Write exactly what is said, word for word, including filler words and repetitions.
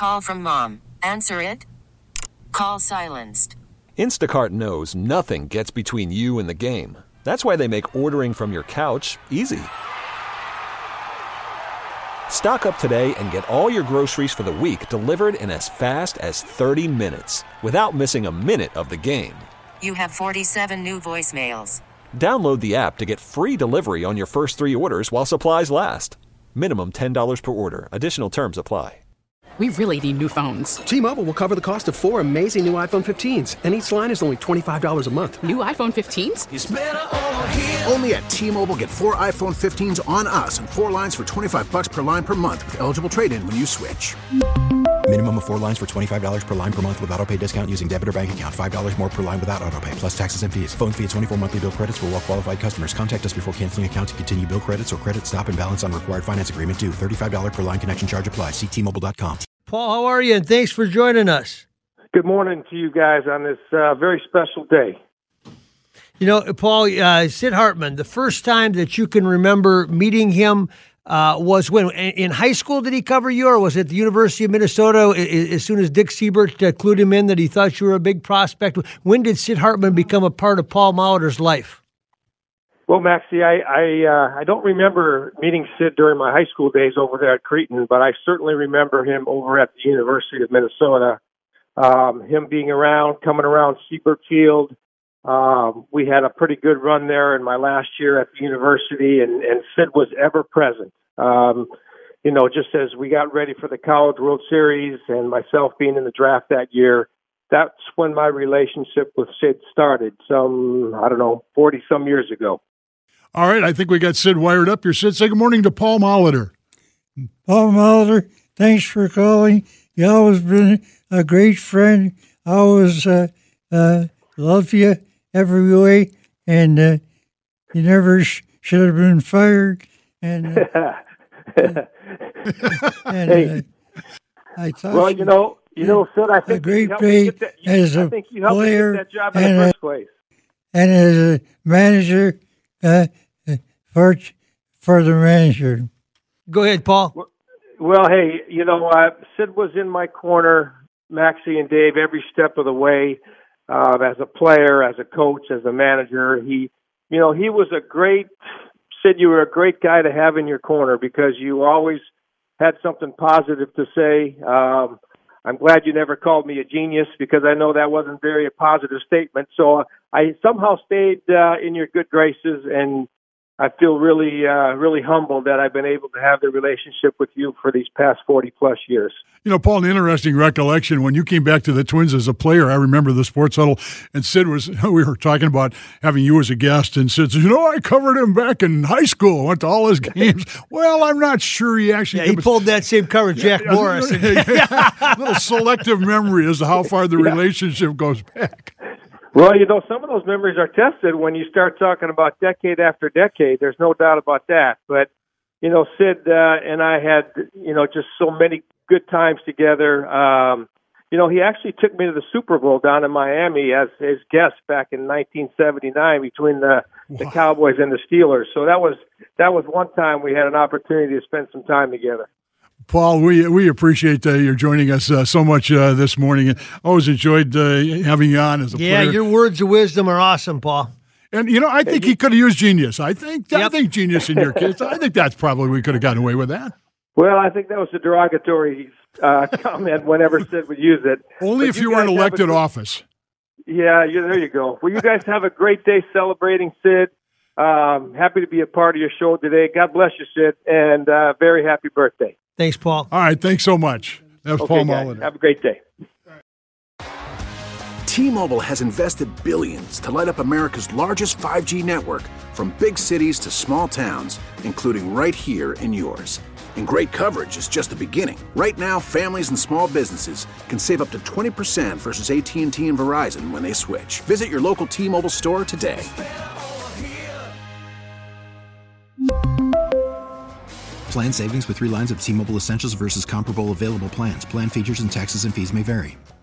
call from mom. Answer it. Call silenced. Instacart knows nothing gets between you and the game. That's why they make ordering from your couch easy. Stock up today and get all your groceries for the week delivered in as fast as thirty minutes without missing a minute of the game. You have forty-seven new voicemails. Download the app to get free delivery on your first three orders while supplies last. Minimum ten dollars per order. Additional terms apply. We really need new phones. T-Mobile will cover the cost of four amazing new iPhone fifteens, and each line is only twenty-five dollars a month. New iPhone fifteens? It's better over here. Only at T-Mobile, get four iPhone fifteens on us and four lines for twenty-five bucks per line per month with eligible trade-in when you switch. Minimum of four lines for twenty-five dollars per line per month with autopay discount using debit or bank account. five dollars more per line without autopay, plus taxes and fees. Phone fee at twenty-four monthly bill credits for well-qualified customers. Contact us before canceling account to continue bill credits or credit stop and balance on required finance agreement due. thirty-five dollars per line connection charge applies. See T Mobile dot com. Paul, how are you? And thanks for joining us. Good morning to you guys on this uh, very special day. You know, Paul, uh, Sid Hartman, the first time that you can remember meeting him uh, was when? In high school did he cover you, or was it the University of Minnesota as soon as Dick Siebert uh, clued him in that he thought you were a big prospect? When did Sid Hartman become a part of Paul Molitor's life? Well, Maxie, I I, uh, I don't remember meeting Sid during my high school days over there at Cretin, but I certainly remember him over at the University of Minnesota, um, him being around, coming around Siebert Field. Um, we had a pretty good run there in my last year at the university, and, and Sid was ever present. Um, you know, just as we got ready for the College World Series and myself being in the draft that year, that's when my relationship with Sid started, some, I don't know, forty-some years ago. All right, I think we got Sid wired up here. Sid, say good morning to Paul Molitor. Paul Molitor, thanks for calling. You always been a great friend. I always uh, uh, love you every way, and uh, you never sh- should have been fired. And, uh, and hey. uh, I thought well, you know, you know, Sid, I think a great you helped me pay get that, you, as I a think you helped player me get that job in and the a, first place. and as a manager. Uh, For, for the manager. Go ahead, Paul. Well, well hey, you know, uh, Sid was in my corner, Maxie and Dave, every step of the way, uh, as a player, as a coach, as a manager. He, you know, he was a great, Sid, you were a great guy to have in your corner because you always had something positive to say. Um, I'm glad you never called me a genius because I know that wasn't very a positive statement. So I somehow stayed uh, in your good graces, and I feel really, uh, really humbled that I've been able to have the relationship with you for these past forty plus years. You know, Paul, an interesting recollection. When you came back to the Twins as a player, I remember the Sports Huddle, and Sid was, we were talking about having you as a guest, and Sid says, you know, I covered him back in high school, went to all his games. Well, I'm not sure he actually. Yeah, he pulled that same cover, Jack yeah, Morris. A little selective memory as to how far the yeah. relationship goes back. Well, you know, some of those memories are tested when you start talking about decade after decade. There's no doubt about that. But, you know, Sid uh, and I had, you know, just so many good times together. Um, you know, he actually took me to the Super Bowl down in Miami as his guest back in nineteen seventy-nine between the, the Cowboys and the Steelers. So that was that was one time we had an opportunity to spend some time together. Paul, we we appreciate uh, your joining us uh, so much uh, this morning. And always enjoyed uh, having you on as a yeah, player. Yeah, your words of wisdom are awesome, Paul. And, you know, I think he could have used genius. I think yep. I think genius in your case. I think that's probably we could have gotten away with that. Well, I think that was a derogatory uh, comment whenever Sid would use it. Only but if you, you were in elected a, office. Yeah, yeah, there you go. Well, you guys have a great day celebrating Sid. Um, happy to be a part of your show today. God bless you, Sid, and uh, very happy birthday. Thanks, Paul. All right, thanks so much. That was okay, Paul guys, Molitor. Have a great day. T-Mobile has invested billions to light up America's largest five G network, from big cities to small towns, including right here in yours. And great coverage is just the beginning. Right now, families and small businesses can save up to twenty percent versus A T and T and Verizon when they switch. Visit your local T-Mobile store today. Plan savings with three lines of T-Mobile Essentials versus comparable available plans. Plan features and taxes and fees may vary.